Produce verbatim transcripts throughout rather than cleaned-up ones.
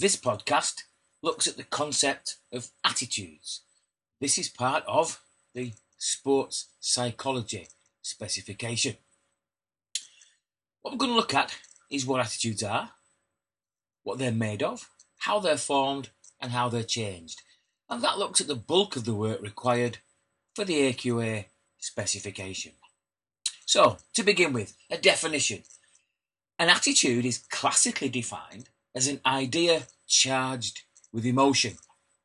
This podcast looks at the concept of attitudes. This is part of the sports psychology specification. What we're going to look at is what attitudes are, what they're made of, how they're formed, and how they're changed. And that looks at the bulk of the work required for the A Q A specification. So, to begin with, a definition. An attitude is classically defined as an idea charged with emotion.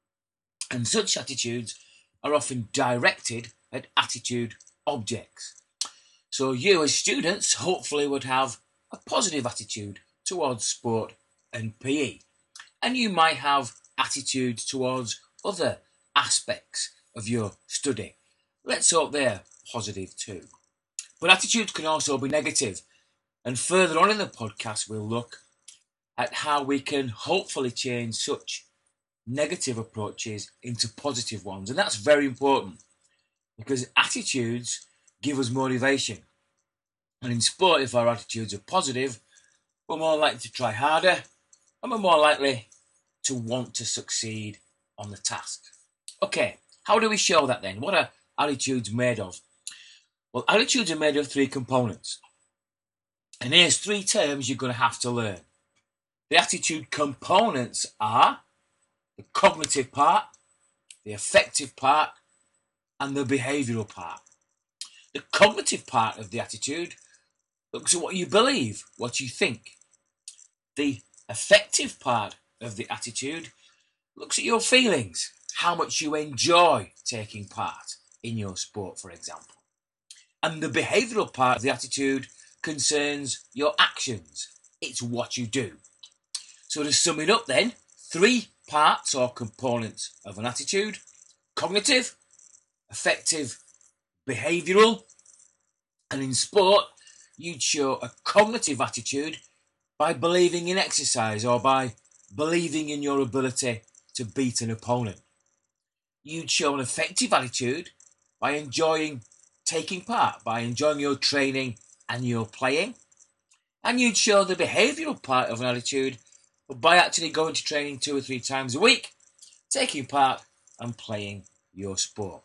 And such attitudes are often directed at attitude objects. So you as students hopefully would have a positive attitude towards sport and P E. And you might have attitudes towards other aspects of your study. Let's hope they're positive too. But attitudes can also be negative. And further on in the podcast, we'll look at how we can hopefully change such negative approaches into positive ones. And that's very important because attitudes give us motivation. And in sport, if our attitudes are positive, we're more likely to try harder and we're more likely to want to succeed on the task. Okay, how do we show that then? What are attitudes made of? Well, attitudes are made of three components. And here's three terms you're going to have to learn. The attitude components are the cognitive part, the affective part, and the behavioural part. The cognitive part of the attitude looks at what you believe, what you think. The affective part of the attitude looks at your feelings, how much you enjoy taking part in your sport, for example. And the behavioural part of the attitude concerns your actions. It's what you do. So to sum it up then, three parts or components of an attitude: cognitive, affective, behavioural. And in sport, you'd show a cognitive attitude by believing in exercise or by believing in your ability to beat an opponent. You'd show an affective attitude by enjoying taking part, by enjoying your training and your playing. And you'd show the behavioural part of an attitude by actually going to training two or three times a week, taking part and playing your sport.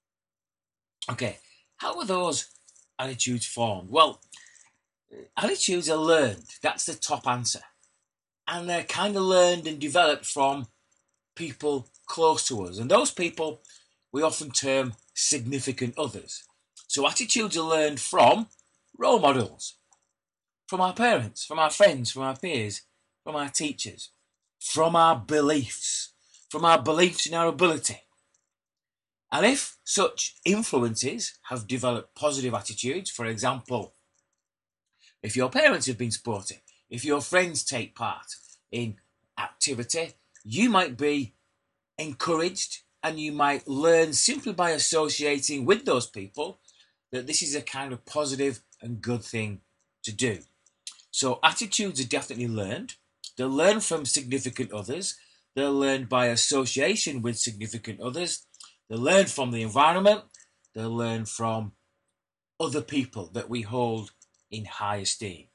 Okay, how are those attitudes formed? Well, attitudes are learned. That's the top answer. And they're kind of learned and developed from people close to us. And those people we often term significant others. So attitudes are learned from role models, from our parents, from our friends, from our peers, from our teachers, from our beliefs, from our beliefs in our ability. And if such influences have developed positive attitudes, for example, if your parents have been sporty, if your friends take part in activity, you might be encouraged and you might learn simply by associating with those people that this is a kind of positive and good thing to do. So attitudes are definitely learned. They're learned from significant others. They're learned by association with significant others. They're learned from the environment. They're learned from other people that we hold in high esteem.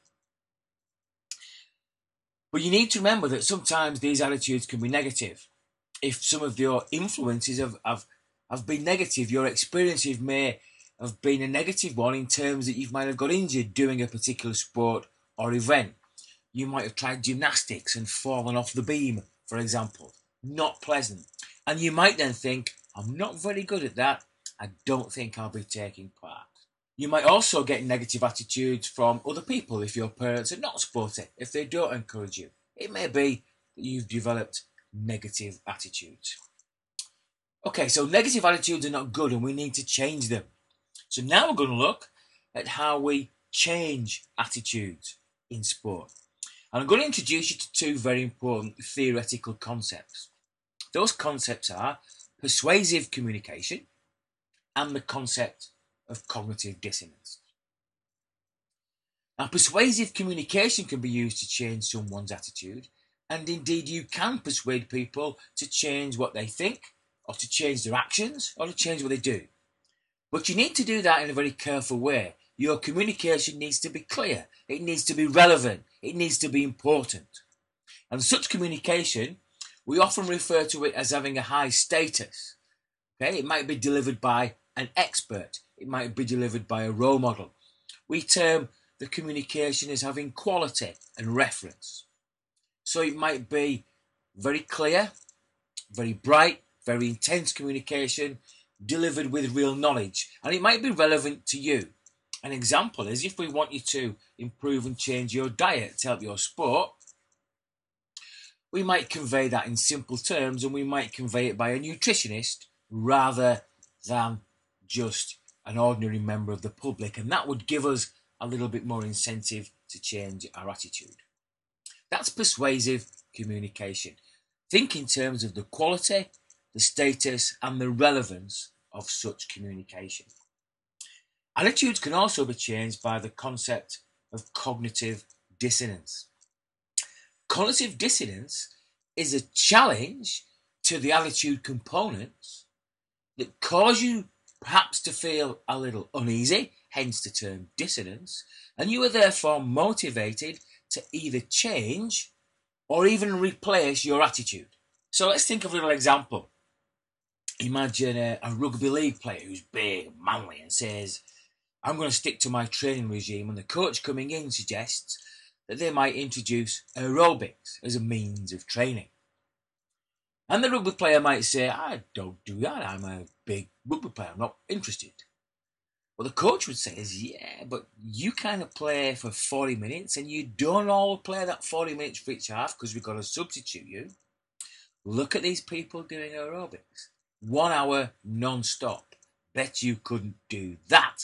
But you need to remember that sometimes these attitudes can be negative. If some of your influences have, have, have been negative, your experiences may have been a negative one in terms that you might have got injured doing a particular sport or event. You might have tried gymnastics and fallen off the beam, for example. Not pleasant. And you might then think, I'm not very good at that. I don't think I'll be taking part. You might also get negative attitudes from other people if your parents are not sporty, if they don't encourage you. It may be that you've developed negative attitudes. Okay, so negative attitudes are not good and we need to change them. So now we're going to look at how we change attitudes in sport. And I'm going to introduce you to two very important theoretical concepts. Those concepts are persuasive communication and the concept of cognitive dissonance. Now, persuasive communication can be used to change someone's attitude, and indeed you can persuade people to change what they think, or to change their actions, or to change what they do. But you need to do that in a very careful way. Your communication needs to be clear. It needs to be relevant. It needs to be important. And such communication, we often refer to it as having a high status. Okay, it might be delivered by an expert. It might be delivered by a role model. We term the communication as having quality and reference. So it might be very clear, very bright, very intense communication delivered with real knowledge, and it might be relevant to you. An example is if we want you to improve and change your diet to help your sport, we might convey that in simple terms, and we might convey it by a nutritionist rather than just an ordinary member of the public, and that would give us a little bit more incentive to change our attitude. That's persuasive communication. Think in terms of the quality, the status, and the relevance of such communication. Attitudes can also be changed by the concept of cognitive dissonance. Cognitive dissonance is a challenge to the attitude components that cause you perhaps to feel a little uneasy, hence the term dissonance, and you are therefore motivated to either change or even replace your attitude. So let's think of a little example. Imagine a, a rugby league player who's big and manly and says, I'm going to stick to my training regime, and the coach coming in suggests that they might introduce aerobics as a means of training. And the rugby player might say, I don't do that, I'm a big rugby player, I'm not interested. Well, the coach would say is, yeah, but you kind of play for forty minutes and you don't all play that forty minutes for each half because we've got to substitute you. Look at these people doing aerobics. One hour non-stop. Bet you couldn't do that.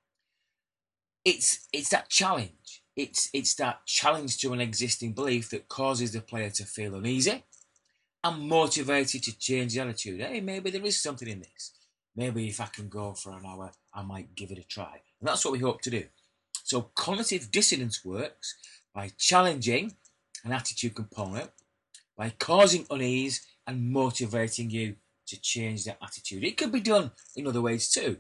It's it's that challenge. It's it's that challenge to an existing belief that causes the player to feel uneasy and motivated to change the attitude. Hey, maybe there is something in this. Maybe if I can go for an hour, I might give it a try. And that's what we hope to do. So cognitive dissonance works by challenging an attitude component, by causing unease and motivating you to change that attitude. It could be done in other ways too.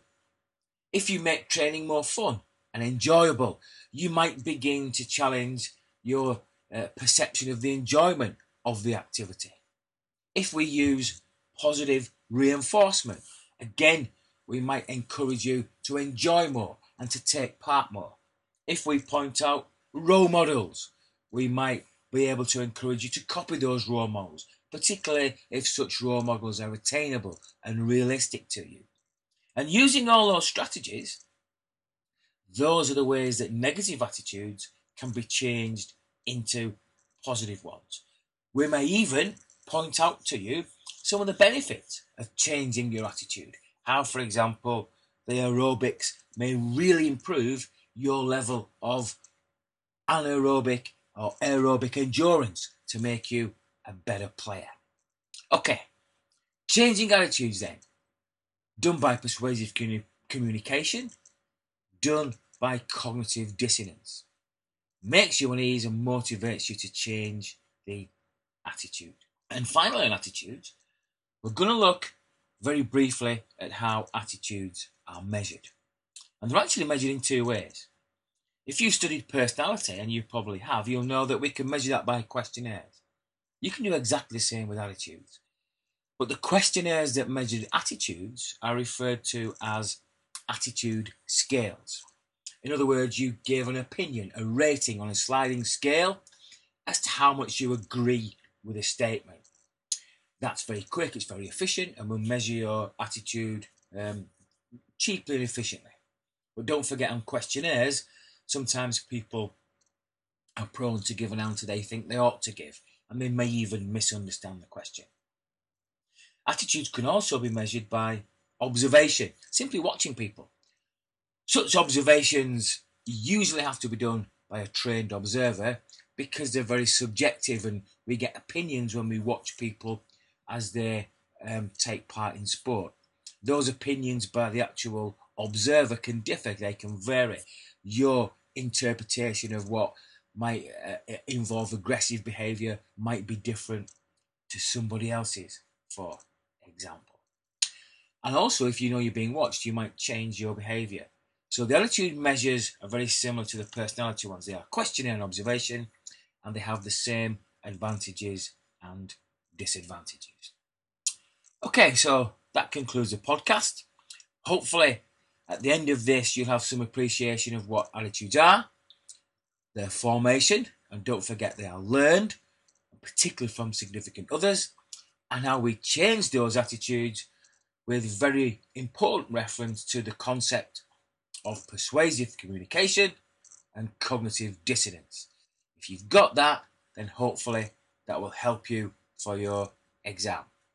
If you make training more fun and enjoyable, you might begin to challenge your uh, perception of the enjoyment of the activity. If we use positive reinforcement, again, we might encourage you to enjoy more and to take part more. If we point out role models, we might be able to encourage you to copy those role models, particularly if such role models are attainable and realistic to you. And using all those strategies, those are the ways that negative attitudes can be changed into positive ones. We may even point out to you some of the benefits of changing your attitude. How, for example, the aerobics may really improve your level of anaerobic or aerobic endurance to make you a better player. Okay, changing attitudes then. Done by persuasive communication, done by cognitive dissonance. Makes you uneasy and motivates you to change the attitude. And finally on attitudes, we're going to look very briefly at how attitudes are measured. And they're actually measured in two ways. If you studied personality, and you probably have, you'll know that we can measure that by questionnaires. You can do exactly the same with attitudes. But the questionnaires that measure attitudes are referred to as attitude scales. In other words, you give an opinion, a rating on a sliding scale as to how much you agree with a statement. That's very quick, it's very efficient, and will measure your attitude um, cheaply and efficiently. But don't forget, on questionnaires, sometimes people are prone to give an answer they think they ought to give, and they may even misunderstand the question. Attitudes can also be measured by observation, simply watching people. Such observations usually have to be done by a trained observer because they're very subjective, and we get opinions when we watch people as they um, take part in sport. Those opinions by the actual observer can differ, they can vary. Your interpretation of what might uh, involve aggressive behaviour might be different to somebody else's, for example. And also, if you know you're being watched, you might change your behaviour. So the attitude measures are very similar to the personality ones. They are questionnaire and observation, and they have the same advantages and disadvantages. Okay, so that concludes the podcast. Hopefully, at the end of this, you'll have some appreciation of what attitudes are, their formation, and don't forget they are learned, particularly from significant others, and how we change those attitudes with very important reference to the concept of persuasive communication and cognitive dissonance. If you've got that, then hopefully that will help you for your exam.